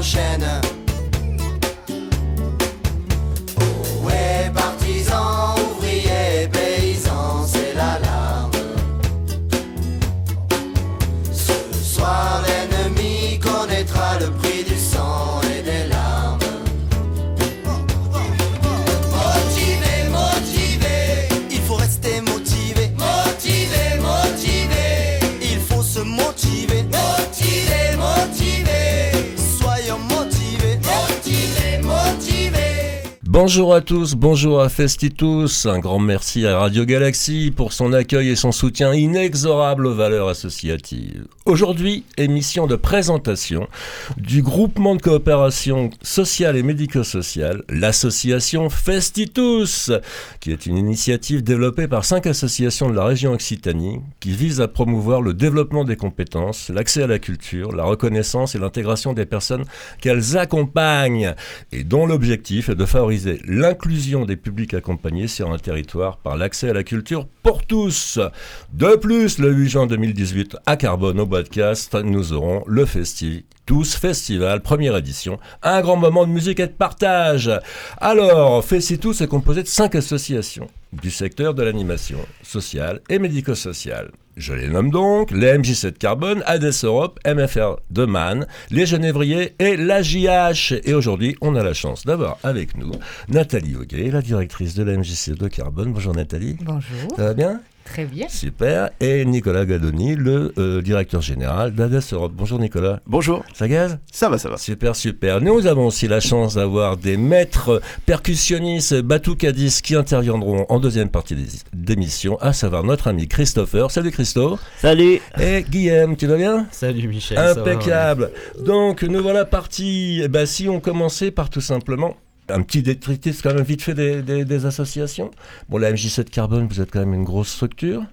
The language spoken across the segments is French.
s'enchaîne. Oh ouais, partisans, ouvriers, paysans, c'est l'alarme. Ce soir l'ennemi connaîtra le prix du sang et des larmes. Motivé, motivé, il faut rester motivé. Motivé, motivé, il faut se motiver. Motivé, motivé, soyons motivés. Motivé, motivé. Bonjour à tous, bonjour à Festitus, un grand merci à Radio Galaxy pour son accueil et son soutien inexorable aux valeurs associatives. Aujourd'hui, émission de présentation du groupement de coopération sociale et médico-sociale, l'association Festitus, qui est une initiative développée par 5 associations de la région Occitanie, qui vise à promouvoir le développement des compétences, l'accès à la culture, la reconnaissance et l'intégration des personnes qu'elles accompagnent, et dont l'objectif est de favoriser l'inclusion des publics accompagnés sur un territoire par l'accès à la culture pour tous. De plus, le 8 juin 2018, à Carbone, au podcast, nous aurons le Festitus Festival, première édition, un grand moment de musique et de partage. Alors, Festitus est composé de 5 associations du secteur de l'animation sociale et médico-sociale. Je les nomme donc les MJ7 Carbone, Hades Europe, MFR de Man, les Genévriers et l'AJH. Et aujourd'hui, on a la chance d'avoir avec nous Nathalie Auguet, la directrice de la MJ7 de Carbone. Bonjour Nathalie. Bonjour. Ça va bien ? Très bien. Super. Et Nicolas Gadoni, le directeur général d'Hades Europe. Bonjour Nicolas. Bonjour. Ça gaze ? Ça va, ça va. Super, super. Nous avons aussi la chance d'avoir des maîtres percussionnistes batoukadistes qui interviendront en deuxième partie d'émission, à savoir notre ami Christopher. Salut Christophe. Salut. Et Guillaume, tu vas bien ? Salut Michel. Impeccable. Donc nous voilà partis. Si on commençait par tout simplement un petit détritus quand même vite fait des associations. Bon, la MJ7 Carbone, vous êtes quand même une grosse structure.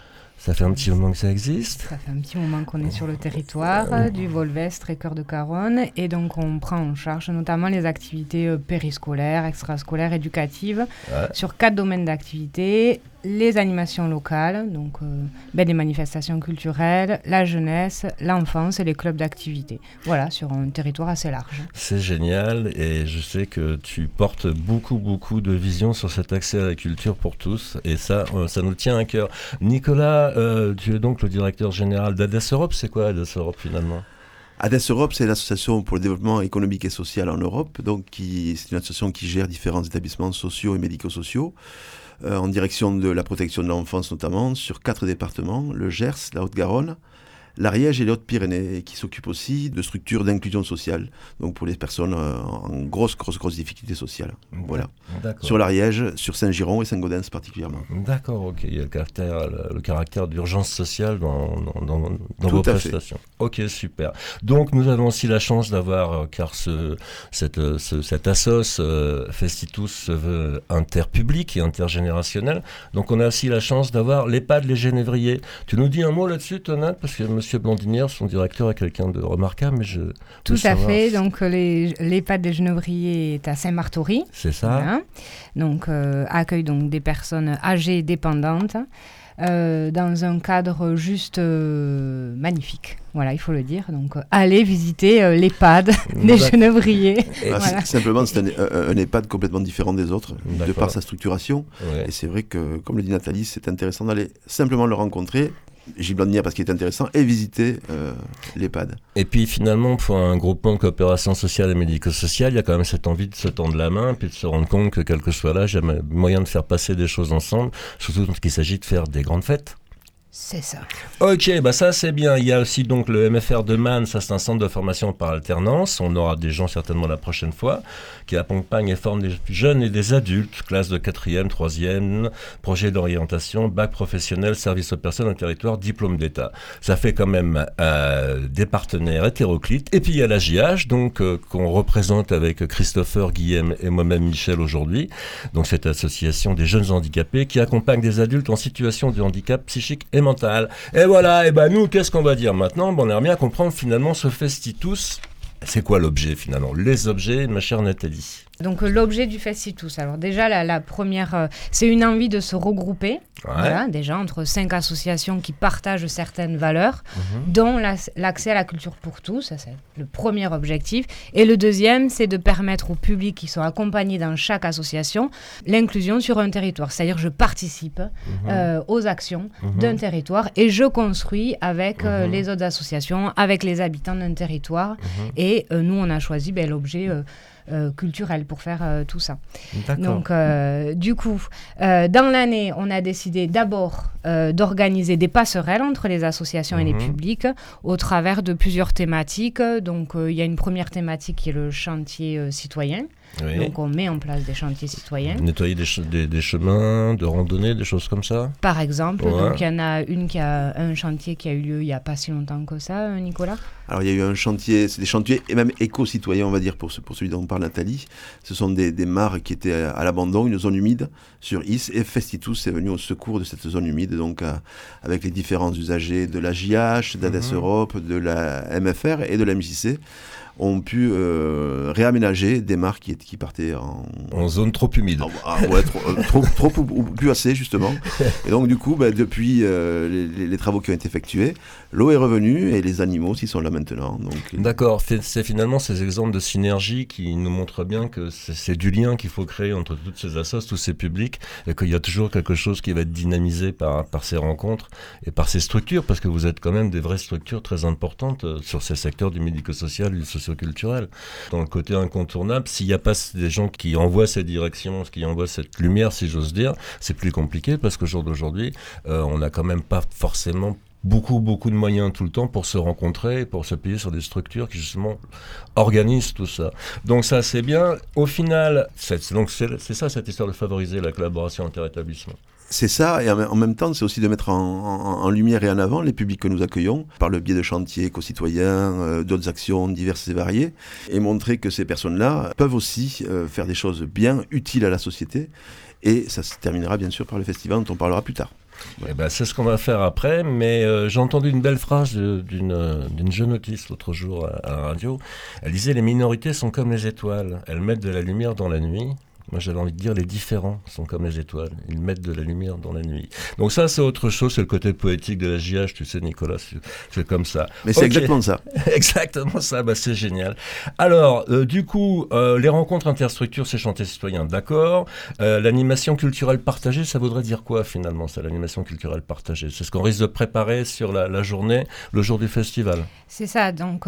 Ça fait un petit moment que ça existe. Ça fait un petit moment qu'on est sur le territoire du Volvestre et Cœur de Caronne. Et donc, on prend en charge notamment les activités périscolaires, extrascolaires, éducatives, sur 4 domaines d'activité. Les animations locales, donc les manifestations culturelles, la jeunesse, l'enfance et les clubs d'activité. Voilà, sur un territoire assez large. C'est génial et je sais que tu portes beaucoup de vision sur cet accès à la culture pour tous et ça nous tient à cœur. Nicolas, tu es donc le directeur général d'Hades Europe. C'est quoi Hades Europe finalement ? Hades Europe, c'est l'association pour le développement économique et social en Europe. Donc, c'est une association qui gère différents établissements sociaux et médico-sociaux. En direction de la protection de l'enfance notamment, sur 4 départements, le Gers, la Haute-Garonne, l'Ariège et les Hautes-Pyrénées, et qui s'occupe aussi de structures d'inclusion sociale, donc pour les personnes en grosse difficulté sociale. Voilà. D'accord. Sur l'Ariège, sur Saint-Giron et Saint-Gaudens particulièrement. D'accord, ok. Il y a le caractère d'urgence sociale dans vos prestations. Ok, super. Donc nous avons aussi la chance d'avoir, car cette assos Festitus se veut interpublic et intergénérationnel, donc on a aussi la chance d'avoir l'EHPAD Les Genévriers. Tu nous dis un mot là-dessus, Tonat, parce que Monsieur Blandinière, son directeur, est quelqu'un de remarquable, mais je... Tout à fait. Donc, l'EHPAD des Genévriers est à Saint-Martory. C'est ça. Voilà. Donc, accueille donc des personnes âgées et dépendantes dans un cadre juste magnifique. Voilà, il faut le dire. Donc, allez visiter l'EHPAD des Genévriers. Voilà. Simplement, c'est un EHPAD complètement différent des autres, de par sa structuration. Ouais. Et c'est vrai que, comme le dit Nathalie, c'est intéressant d'aller simplement le rencontrer. Gilles Blandinière parce qu'il est intéressant, et visiter l'EHPAD. Et puis finalement, pour un groupement de coopération sociale et médico-sociale, il y a quand même cette envie de se tendre la main, puis de se rendre compte que quel que soit l'âge, il y a moyen de faire passer des choses ensemble, surtout quand il s'agit de faire des grandes fêtes. C'est ça. Ok, ça c'est bien. Il y a aussi donc le MFR de Man, ça c'est un centre de formation par alternance. On aura des gens certainement la prochaine fois qui accompagnent et forment des jeunes et des adultes, classe de 4e, 3e, projet d'orientation, bac professionnel, service aux personnes, un territoire, diplôme d'État. Ça fait quand même des partenaires hétéroclites. Et puis il y a la JH, donc qu'on représente avec Christopher, Guillaume et moi-même Michel aujourd'hui. Donc cette association des jeunes handicapés qui accompagne des adultes en situation de handicap psychique et mental. Et voilà, nous, qu'est-ce qu'on va dire maintenant ? On aimerait bien comprendre finalement ce Festitus. C'est quoi l'objet finalement ? Les objets, ma chère Nathalie. Donc l'objet du Festitous, alors déjà la première, c'est une envie de se regrouper, voilà, déjà entre 5 associations qui partagent certaines valeurs, dont l'accès à la culture pour tous, ça c'est le premier objectif. Et le deuxième, c'est de permettre aux publics qui sont accompagnés dans chaque association l'inclusion sur un territoire. C'est-à-dire je participe aux actions d'un territoire et je construis avec les autres associations, avec les habitants d'un territoire. Et nous, on a choisi l'objet culturel pour faire tout ça. D'accord. Donc, du coup, dans l'année, on a décidé d'abord d'organiser des passerelles entre les associations et les publics au travers de plusieurs thématiques. Donc, il y a une première thématique qui est le chantier citoyen. Oui. Donc, on met en place des chantiers citoyens. Nettoyer des chemins de randonnée, des choses comme ça. Par exemple. Donc, il y en a un chantier qui a eu lieu il n'y a pas si longtemps que ça, Nicolas. Alors, il y a eu un chantier, c'est des chantiers et même éco-citoyens, on va dire, pour celui dont on parle Nathalie. Ce sont des mares qui étaient à l'abandon, une zone humide sur Is, et Festitous est venu au secours de cette zone humide, donc avec les différents usagers de la JH, d'ADES Europe, de la MFR et de la MJC, ont pu réaménager des mares qui partaient en zone trop humide. Trop ou plus assez, justement. Et donc, du coup, depuis les travaux qui ont été effectués, l'eau est revenue et les animaux aussi sont là maintenant. Donc... D'accord. C'est finalement ces exemples de synergie qui nous montrent bien que c'est du lien qu'il faut créer entre toutes ces assos, tous ces publics, et qu'il y a toujours quelque chose qui va être dynamisé par ces rencontres et par ces structures, parce que vous êtes quand même des vraies structures très importantes sur ces secteurs du médico-social, du socio-culturel. Dans le côté incontournable, s'il n'y a pas des gens qui envoient cette direction, qui envoient cette lumière, si j'ose dire, c'est plus compliqué, parce qu'au jour d'aujourd'hui, on n'a quand même pas forcément beaucoup de moyens tout le temps pour se rencontrer, pour s'appuyer sur des structures qui justement organisent tout ça. Donc ça c'est bien. Au final, c'est ça cette histoire de favoriser la collaboration interétablissements. C'est ça, et en même temps, c'est aussi de mettre en lumière et en avant les publics que nous accueillons par le biais de chantiers éco-citoyens, d'autres actions diverses et variées, et montrer que ces personnes-là peuvent aussi faire des choses bien utiles à la société, et ça se terminera bien sûr par le festival dont on parlera plus tard. Ouais. C'est ce qu'on va faire après, mais j'ai entendu une belle phrase d'une jeune autiste l'autre jour à la radio. Elle disait « Les minorités sont comme les étoiles, elles mettent de la lumière dans la nuit ». Moi, j'avais envie de dire, les différents sont comme les étoiles. Ils mettent de la lumière dans la nuit. Donc ça, c'est autre chose. C'est le côté poétique de la JH, tu sais, Nicolas. C'est comme ça. Mais c'est exactement ça. Exactement ça. C'est génial. Alors, du coup, les rencontres interstructures, c'est chantier citoyen, d'accord. L'animation culturelle partagée, ça voudrait dire quoi, finalement, ça, l'animation culturelle partagée? C'est ce qu'on risque de préparer sur la journée, le jour du festival. C'est ça. Donc,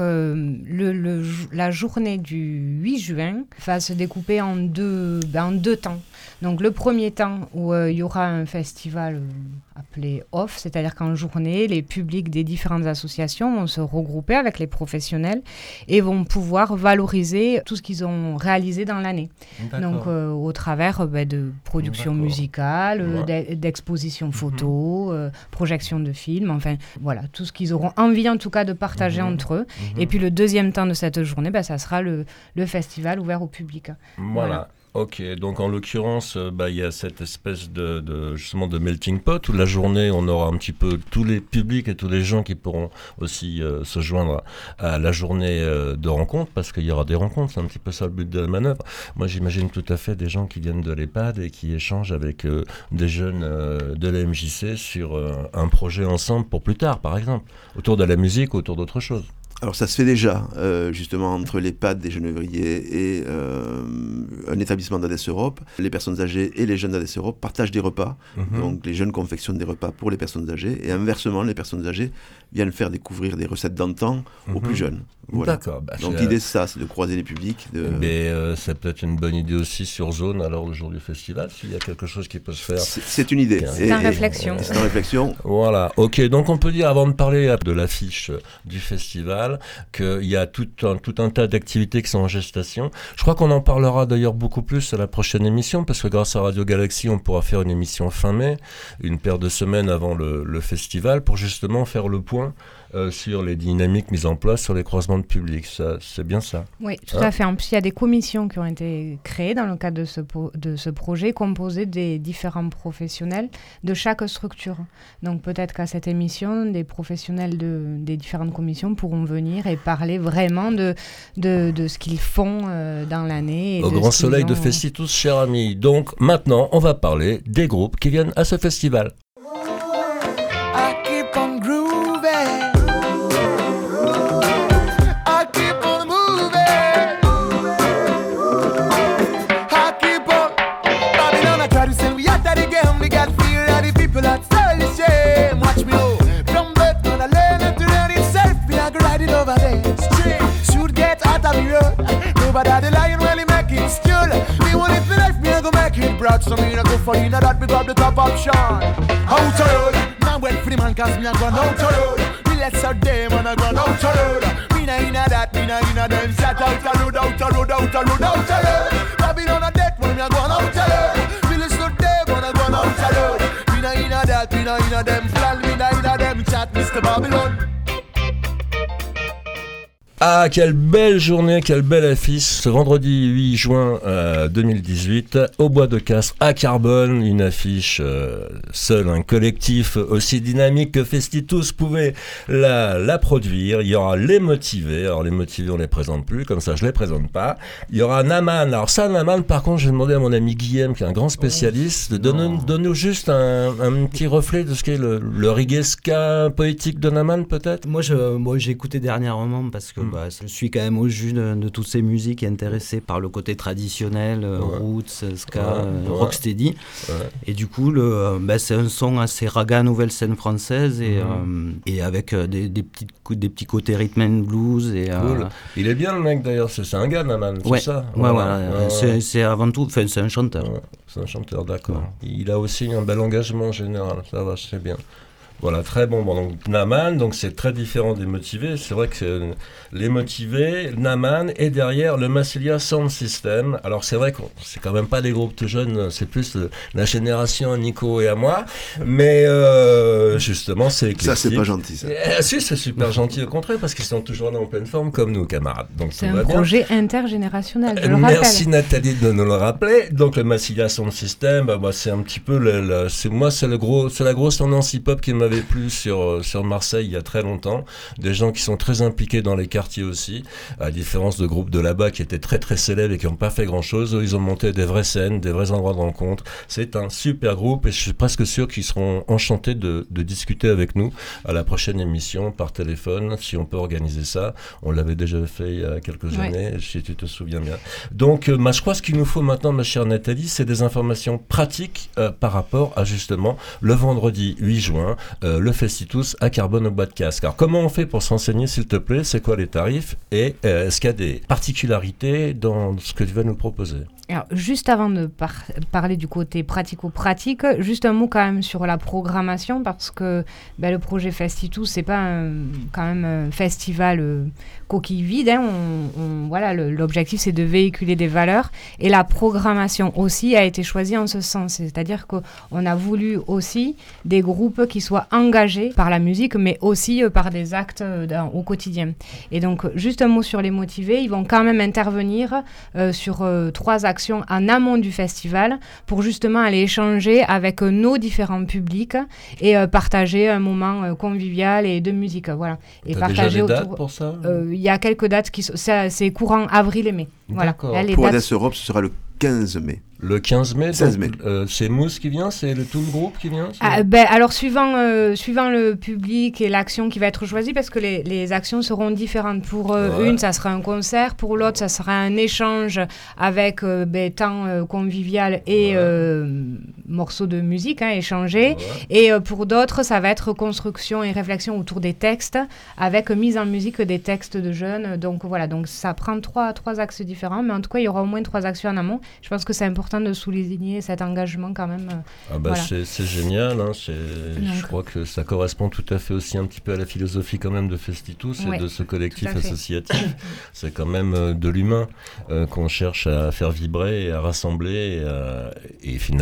la journée du 8 juin va se découper en deux temps. Donc le premier temps où il y aura un festival appelé OFF, c'est-à-dire qu'en journée, les publics des différentes associations vont se regrouper avec les professionnels et vont pouvoir valoriser tout ce qu'ils ont réalisé dans l'année. Donc au travers de productions musicales, d'expositions photos, projections de films, enfin voilà, tout ce qu'ils auront envie en tout cas de partager entre eux. Et puis le deuxième temps de cette journée, ça sera le festival ouvert au public. Voilà. Ok, donc en l'occurrence, il y a cette espèce justement de melting pot où la journée, on aura un petit peu tous les publics et tous les gens qui pourront aussi se joindre à la journée de rencontre, parce qu'il y aura des rencontres, c'est un petit peu ça le but de la manœuvre. Moi, j'imagine tout à fait des gens qui viennent de l'EHPAD et qui échangent avec des jeunes de la MJC sur un projet ensemble pour plus tard, par exemple, autour de la musique, autour d'autres choses. Alors ça se fait déjà, justement, entre l'EHPAD des Genevriers et un établissement d'ADES Europe. Les personnes âgées et les jeunes d'ADES Europe partagent des repas. Donc les jeunes confectionnent des repas pour les personnes âgées. Et inversement, les personnes âgées viennent faire découvrir des recettes d'antan aux plus jeunes. Voilà. D'accord. Donc l'idée c'est ça, c'est de croiser les publics. Mais c'est peut-être une bonne idée aussi sur zone, alors le jour du festival, s'il y a quelque chose qui peut se faire. C'est une idée. C'est en réflexion. C'est en réflexion. Voilà, ok. Donc on peut dire, avant de parler de l'affiche du festival, qu'il y a tout un tas d'activités qui sont en gestation. Je crois qu'on en parlera d'ailleurs beaucoup plus à la prochaine émission, parce que grâce à Radio Galaxie, on pourra faire une émission fin mai, une paire de semaines avant le festival, pour justement faire le point sur les dynamiques mises en place sur les croisements de public. Ça, c'est bien ça. Oui, tout à fait. En plus, il y a des commissions qui ont été créées dans le cadre de ce projet, composées des différents professionnels de chaque structure. Donc peut-être qu'à cette émission, des professionnels des différentes commissions pourront venir et parler vraiment de ce qu'ils font dans l'année. Au grand soleil de Festitus, chers amis. Donc maintenant, on va parler des groupes qui viennent à ce festival. So me no go for you, that we got the top option. Out the road, man went free man cause me a gone out the road. We let's out there man a gone out the road. Me na inna that, me na inna them. Shut out the road, out the road, out the road, out the road. Babylon a dead when me a gone out the road. Village not there man a gone out the road. Me na inna that, me na inna them. Plan me na inna them. Chat Mr. Babylon. Ah, quelle belle journée, quelle belle affiche, ce vendredi 8 juin 2018, au Bois de Castres, à Carbone, une affiche seul un collectif aussi dynamique que Festitus pouvait la produire. Il y aura les motivés, alors les motivés on les présente plus, comme ça je les présente pas. Il y aura Naman, alors ça Naman par contre j'ai demandé à mon ami Guillaume qui est un grand spécialiste, de donner juste un petit reflet de ce qu'est le reggae ska poétique de Naman peut-être. Moi j'ai écouté dernièrement parce que je suis quand même au jus de toutes ces musiques, intéressé par le côté traditionnel, roots, ska, rocksteady. Ouais. Et du coup, c'est un son assez raga nouvelle scène française et avec des petits côtés rhythm and blues. Et, cool. Il est bien le mec d'ailleurs, c'est un gars Naman, c'est ça. C'est avant tout, c'est un chanteur. Ouais, c'est un chanteur, d'accord. Ouais. Il a aussi un bel engagement en général, ça va, c'est bien. Voilà, très bon. Donc Naman, donc c'est très différent des motivés. C'est vrai que les motivés, Naman et derrière le Massilia Sound System. Alors c'est vrai que c'est quand même pas des groupes tout jeunes, c'est plus la génération Nico et à moi. Mais justement, c'est éclectique. Ça, c'est pas gentil, ça. Si, c'est super gentil au contraire, parce qu'ils sont toujours là en pleine forme comme nous, camarades. Donc c'est un projet intergénérationnel, je le rappelle. Merci Nathalie de nous le rappeler. Donc le Massilia Sound System, c'est un petit peu c'est la grosse tendance hip-hop qui m'avait plu sur Marseille il y a très longtemps, des gens qui sont très impliqués dans les quartiers aussi, à différence de groupes de là-bas qui étaient très très célèbres et qui n'ont pas fait grand-chose. Ils ont monté des vraies scènes, des vrais endroits de rencontre. C'est un super groupe et je suis presque sûr qu'ils seront enchantés de discuter avec nous à la prochaine émission par téléphone, si on peut organiser ça. On l'avait déjà fait il y a quelques années, si tu te souviens bien. Donc je crois ce qu'il nous faut maintenant, ma chère Nathalie, c'est des informations pratiques par rapport à justement le vendredi 8 juin, le Festitus à Carbone au Bois de Castres. Alors comment on fait pour s'enseigner, s'il te plaît? C'est quoi les tarifs? Et est-ce qu'il y a des particularités dans ce que tu vas nous proposer? Alors, juste avant de parler du côté pratico-pratique, juste un mot quand même sur la programmation, parce que le projet Festitus, c'est pas quand même un festival coquille vide. L'objectif, c'est de véhiculer des valeurs. Et la programmation aussi a été choisie en ce sens. C'est-à-dire qu'on a voulu aussi des groupes qui soient engagés par la musique, mais aussi par des actes au quotidien. Et donc, juste un mot sur les motivés. Ils vont quand même intervenir sur 3 actions en amont du festival pour justement aller échanger avec nos différents publics et partager un moment convivial et de musique. Voilà. Et partager déjà des dates pour ça? Il y a quelques dates c'est courant avril et mai. Voilà. Là, pour Audace Europe, ce sera le 15 mai. Le 15 mai, 16 mai. C'est Mousse qui vient, c'est tout le groupe qui vient? Alors, suivant le public et l'action qui va être choisie, parce que les actions seront différentes. Pour une, ça sera un concert. Pour l'autre, ça sera un échange avec temps convivial et morceaux de musique échangés. Et pour d'autres, ça va être construction et réflexion autour des textes, avec mise en musique des textes de jeunes. Donc voilà, donc ça prend trois axes différents, mais en tout cas, il y aura au moins 3 actions en amont. Je pense que c'est important de souligner cet engagement quand même. Voilà. C'est génial, je crois que ça correspond tout à fait aussi un petit peu à la philosophie quand même de Festitus et de ce collectif associatif. C'est quand même de l'humain qu'on cherche à faire vibrer et à rassembler et finalement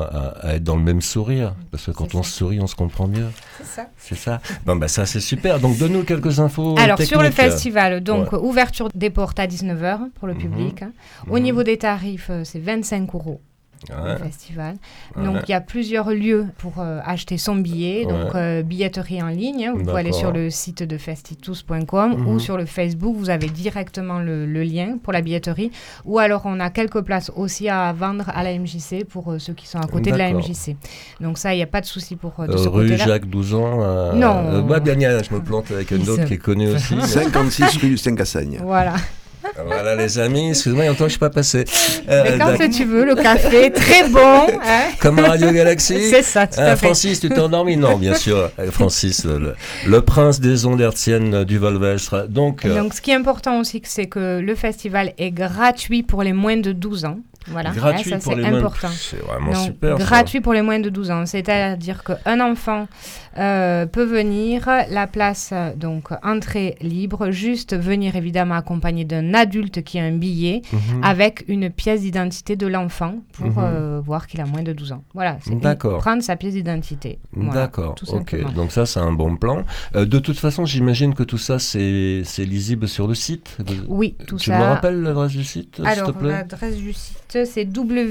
à être dans le même sourire, parce que quand on sourit, on se comprend mieux. C'est ça. Bon, bah, ça, c'est super. Donc, donne-nous quelques infos Alors, techniques. sur le festival, donc, ouverture des portes à 19h pour le public. Au niveau des tarifs, c'est 25 € le festival. Donc, il y a plusieurs lieux pour acheter son billet. Donc, billetterie en ligne. Vous pouvez aller sur le site de festitus.com ou sur le Facebook. Vous avez directement le lien pour la billetterie. Ou alors, on a quelques places aussi à vendre à la MJC pour ceux qui sont à côté de la MJC. Donc, ça, il n'y a pas de souci pour de ce rue côté-là. Jacques 12 ans. Non. Je me plante avec un autre qui est connu aussi. 56 rue du Saint-Cassagne. Voilà. Voilà les amis, excuse-moi, il y a longtemps que je ne suis pas passé. Mais quand tu veux, le café est très bon. Hein, comme à Radio Galaxie. C'est ça, tout à fait. Francis, tu t'es endormi? Non, bien sûr. Francis, le prince des ondes hertziennes du Volvestre. Donc, ce qui est important aussi, c'est que le festival est gratuit pour les moins de 12 ans. Voilà, gratuit ça pour c'est les important. C'est vraiment donc, super. Gratuit pour les moins de 12 ans, c'est-à-dire qu'un enfant peut venir, la place, donc entrée libre, juste venir évidemment accompagné d'un adulte qui a un billet avec une pièce d'identité de l'enfant pour voir qu'il a moins de 12 ans. Voilà, c'est prendre sa pièce d'identité. Voilà, d'accord, tout simplement. Donc ça c'est un bon plan. De toute façon, j'imagine que tout ça c'est lisible sur le site. Oui, tout ça. Tu me rappelles l'adresse du site, alors, s'il te plaît? L'adresse du site, c'est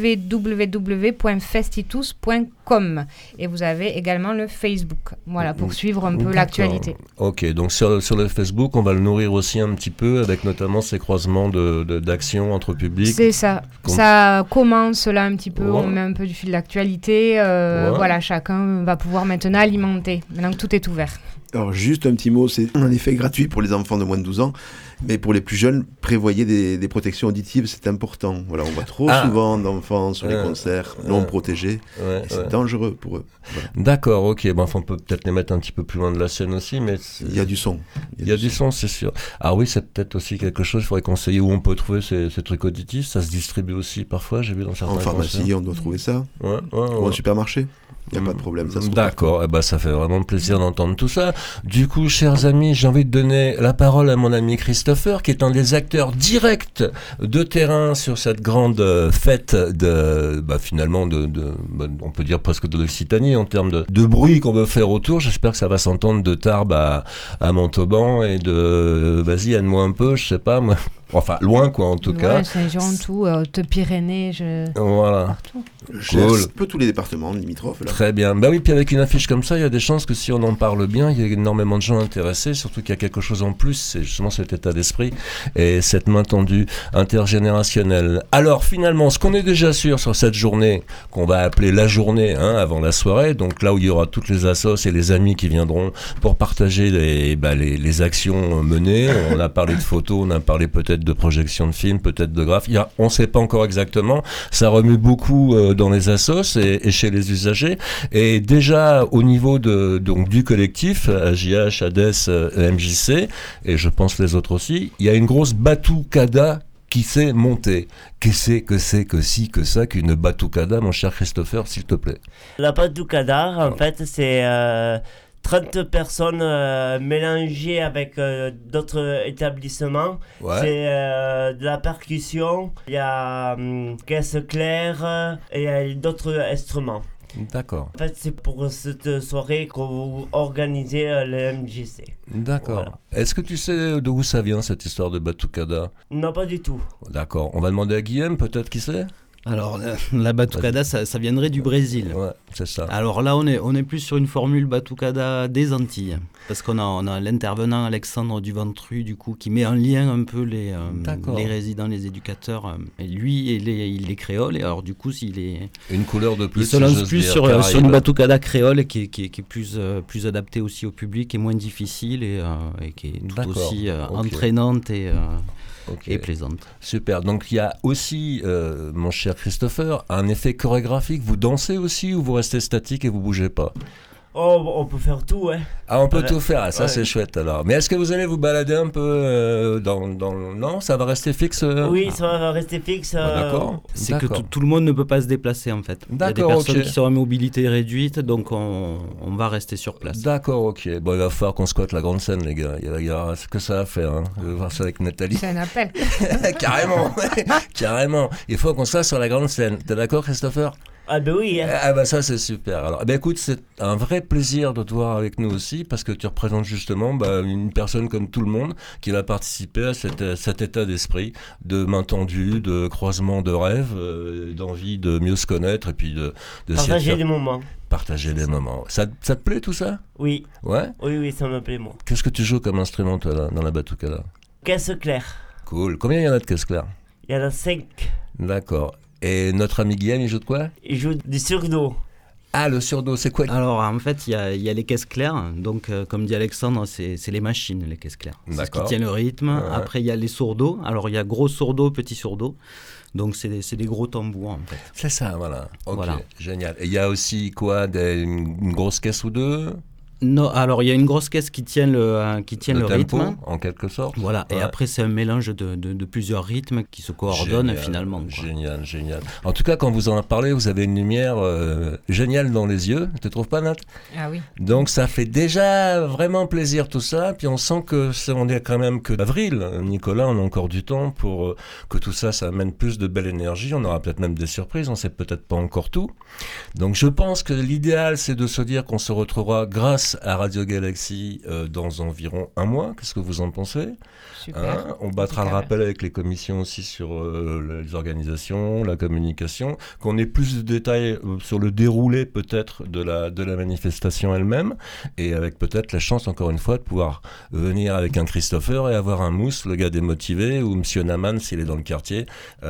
www.festitus.com et vous avez également le Facebook, voilà, pour suivre un peu l'actualité. Ok, donc sur le Facebook, on va le nourrir aussi un petit peu avec notamment ces croisements d'actions entre publics. C'est ça, ça commence là un petit peu, on met un peu du fil d'actualité, voilà, chacun va pouvoir maintenant alimenter, maintenant que tout est ouvert. Alors juste un petit mot, c'est en effet gratuit pour les enfants de moins de 12 ans, mais pour les plus jeunes, prévoyez des protections auditives, c'est important. Voilà, on voit trop souvent d'enfants sur les concerts non protégés, et c'est dangereux pour eux. Voilà. D'accord, ok, bon, on peut peut-être les mettre un petit peu plus loin de la scène aussi, mais... Il y a du son. Il y a du son, c'est sûr. Ah oui, c'est peut-être aussi quelque chose, il faudrait conseiller où on peut trouver ces trucs auditifs, ça se distribue aussi parfois, j'ai vu dans certains concerts. En pharmacie, on doit trouver ça, ou en supermarché. Il n'y a pas de problème. Ça se D'accord, ça fait vraiment plaisir d'entendre tout ça. Du coup, chers amis, j'ai envie de donner la parole à mon ami Christopher, qui est un des acteurs directs de terrain sur cette grande fête finalement, on peut dire presque de l'Occitanie en termes de bruit qu'on veut faire autour. J'espère que ça va s'entendre de Tarbes à Montauban et vas-y, aide-moi un peu, je sais pas, moi. Enfin, loin, quoi, en tout cas. Saint-Jean, tout, Pyrénées, voilà. Partout. Un peu tous les départements limitrophes. Là. Très bien. Bah oui, puis avec une affiche comme ça, il y a des chances que si on en parle bien, il y a énormément de gens intéressés, surtout qu'il y a quelque chose en plus, c'est justement cet état d'esprit et cette main tendue intergénérationnelle. Alors, finalement, ce qu'on est déjà sûr sur cette journée, qu'on va appeler la journée, avant la soirée, donc là où il y aura toutes les assos et les amis qui viendront pour partager les actions menées. On a parlé de photos, on a parlé peut-être de projection de films, peut-être de graphes. On ne sait pas encore exactement. Ça remue beaucoup dans les assos et chez les usagers. Et déjà au niveau du collectif, AJH, ADES, MJC, et je pense les autres aussi, il y a une grosse batucada qui s'est montée. Qu'est-ce que c'est que ça qu'une batucada, mon cher Christopher, s'il te plaît? La batucada, en fait, c'est 30 personnes mélangées avec d'autres établissements. Ouais. C'est de la percussion, il y a caisse claire et il y a d'autres instruments. D'accord. En fait, c'est pour cette soirée que vous organisez le MJC. D'accord. Voilà. Est-ce que tu sais d'où ça vient, cette histoire de batucada? Non, pas du tout. D'accord. On va demander à Guillaume, peut-être, qui c'est? Alors, la batucada, ça viendrait du Brésil. Ouais, c'est ça. Alors là, on est plus sur une formule batucada des Antilles. Parce qu'on a l'intervenant Alexandre Duventru, du coup, qui met en lien un peu les résidents, les éducateurs. Et lui, il est créole. Et alors, du coup, une couleur de plus. Il se lance plus sur une batucada créole qui est plus adaptée aussi au public, et moins difficile et qui est tout aussi entraînante et plaisante. Super. Donc il y a aussi, mon cher Christopher, un effet chorégraphique. Vous dansez aussi ou vous restez statique et vous bougez pas? Oh, on peut faire tout, hein. Ah, on peut tout faire, ça c'est chouette alors. Mais est-ce que vous allez vous balader un peu Non, ça va rester fixe Oui, ça va rester fixe. D'accord. C'est que tout le monde ne peut pas se déplacer en fait. D'accord, il y a des personnes qui sont à mobilité réduite, donc on va rester sur place. D'accord, ok. Bon, il va falloir qu'on squatte la grande scène, les gars. Il y a ce que ça à faire. Hein. Je vais voir ça avec Nathalie. C'est un appel. Carrément. Il faut qu'on soit sur la grande scène. T'es d'accord, Christopher? Ah ben oui. Ah bah ça c'est super. Alors écoute, c'est un vrai plaisir de te voir avec nous aussi parce que tu représentes justement une personne comme tout le monde qui va participer à cet état d'esprit de main tendue, de croisement de rêves, d'envie de mieux se connaître et puis de partager des moments. Partager des moments. Ça te plaît tout ça? Oui. Ouais. Oui, ça me plaît moi. Qu'est-ce que tu joues comme instrument toi là, dans la batucada là? Caisse claire. Cool. Combien il y en a de caisses claires? Il y en a 5. D'accord. Et notre ami Guillaume, il joue de quoi? Il joue du surdo. Ah, le surdo, c'est quoi? Alors en fait, il y a les caisses claires. Donc comme dit Alexandre, c'est les machines, les caisses claires. C'est ce qui tient le rythme. Ouais. Après, il y a les sourdos. Alors il y a gros sourdos, petits sourdos. Donc c'est des gros tambours en fait. C'est ça, voilà. Ok, voilà. Génial. Et il y a aussi quoi, une grosse caisse ou deux? Non, alors il y a une grosse caisse qui tient le tempo, rythme, en quelque sorte. Voilà. Ouais. Et après c'est un mélange de plusieurs rythmes qui se coordonnent finalement. Quoi. Génial. En tout cas, quand vous en parlez, vous avez une lumière géniale dans les yeux. Tu trouves pas, Nat? Ah oui. Donc ça fait déjà vraiment plaisir tout ça. Puis on sent que on est quand même que d'avril. Nicolas, on a encore du temps pour que tout ça amène plus de belle énergie. On aura peut-être même des surprises. On sait peut-être pas encore tout. Donc je pense que l'idéal, c'est de se dire qu'on se retrouvera grâce à Radio Galaxy dans environ un mois. Qu'est-ce que vous en pensez? Super. On battra le rappel avec les commissions aussi sur les organisations, la communication, qu'on ait plus de détails sur le déroulé peut-être de la manifestation elle-même, et avec peut-être la chance encore une fois de pouvoir venir avec un Christopher et avoir un Mousse, le gars démotivé, ou Monsieur Naman s'il est dans le quartier,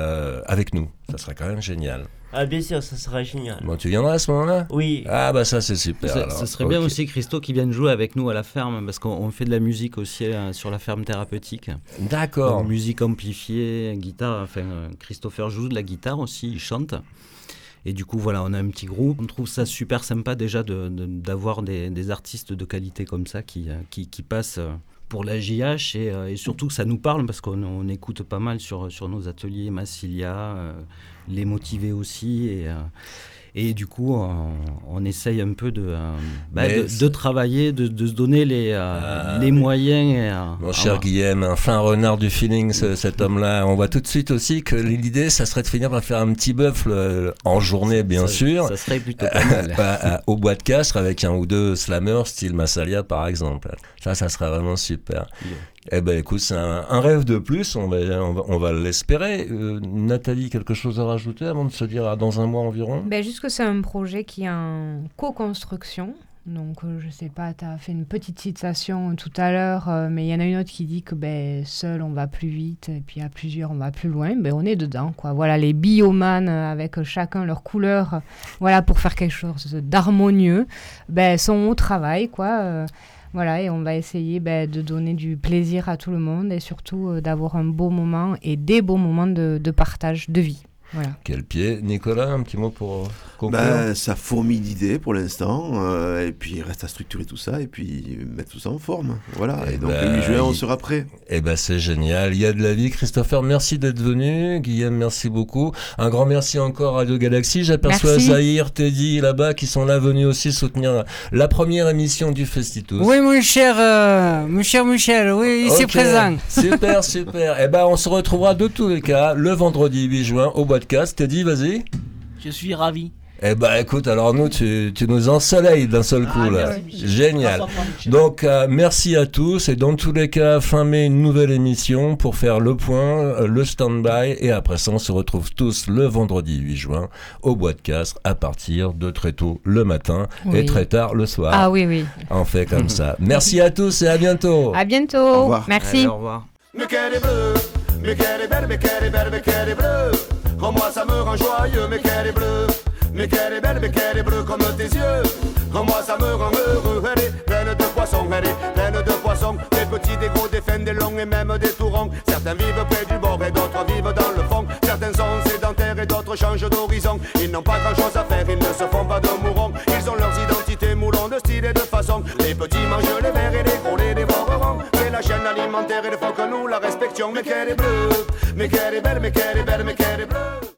avec nous. Ça serait quand même génial. Ah bien sûr, ça sera génial. Bon, tu viendras à ce moment-là? Oui. Ah bah ça c'est super. Ce serait bien aussi Christo qui vienne jouer avec nous à la ferme parce qu'on fait de la musique aussi sur la ferme thérapeutique. D'accord. Donc, musique amplifiée, guitare, enfin Christopher joue de la guitare aussi, il chante. Et du coup voilà, on a un petit groupe. On trouve ça super sympa déjà d'avoir des artistes de qualité comme ça qui passent pour la JH et surtout que ça nous parle parce qu'on écoute pas mal sur nos ateliers Massilia, les motivés aussi et du coup on essaye un peu de travailler, de se donner les moyens. Mon cher Guillaume, un fin renard du feeling, cet homme-là. On voit tout de suite aussi que l'idée, ça serait de finir par faire un petit bœuf en journée, bien sûr. Ça serait plutôt pas mal. Au bois de Castres avec un ou deux slammers style Massalia par exemple. Ça serait vraiment super. Yeah. Eh ben écoute, c'est un rêve de plus, on va l'espérer. Nathalie, quelque chose à rajouter avant de se dire dans un mois environ? Juste que c'est un projet qui est en co-construction. Donc je sais pas, tu as fait une petite citation tout à l'heure, mais il y en a une autre qui dit que seul on va plus vite et puis à plusieurs on va plus loin. On est dedans, quoi. Voilà, les biomanes avec chacun leur couleur, voilà, pour faire quelque chose d'harmonieux, sont au travail, quoi. Voilà, et on va essayer de donner du plaisir à tout le monde et surtout d'avoir un beau moment et des beaux moments de partage de vie. Voilà. Quel pied. Nicolas, un petit mot pour conclure? Ça fourmille d'idées pour l'instant, et puis il reste à structurer tout ça et puis mettre tout ça en forme. Voilà, et donc le 8 juin, on sera prêt. C'est génial, il y a de la vie. Christopher, merci d'être venu. Guillaume, merci beaucoup. Un grand merci encore à Radio Galaxy. J'aperçois Zahir, Teddy là-bas qui sont là venus aussi soutenir la première émission du Festitus. Oui, mon cher Michel, oui, ici présent. Super. On se retrouvera de tous les cas le vendredi 8 juin au Bois de Castres. Teddy, vas-y. Je suis ravi. Écoute, alors nous, tu nous ensoleilles d'un seul coup, là. Merci. Génial. Donc, merci à tous. Et dans tous les cas, fin mai, une nouvelle émission pour faire le point, le stand-by. Et après ça, on se retrouve tous le vendredi 8 juin au Bois de Castres à partir de très tôt le matin et très tard le soir. Ah oui. On fait comme ça. Merci à tous et à bientôt. À bientôt. Au revoir. Merci. Allez, au revoir. Mais qu'elle est bleue, mais qu'elle est belle, mais qu'elle est belle, mais qu'elle est bleue. Oh moi ça me rend joyeux, mais qu'elle est bleue. Mais qu'elle est belle, mais qu'elle est bleue comme tes yeux. Oh moi ça me rend heureux. Elle est pleine de poissons, elle est pleine de poissons. Des petits, des gros, des fins, des longs et même des tout ronds. Certains vivent près du bord et d'autres vivent dans le fond. Certains sont sédentaires et d'autres changent d'horizon. Ils n'ont pas grand chose à faire, ils ne se font pas de mourons. Ils ont leurs identités moulant de style et de façon. Les petits mangent les verts et les gros les dévoreront. C'est la chaîne alimentaire, il faut que nous la respections. Mais qu'elle est bleue, mais qu'elle est belle, mais qu'elle est belle, mais qu'elle est bleue.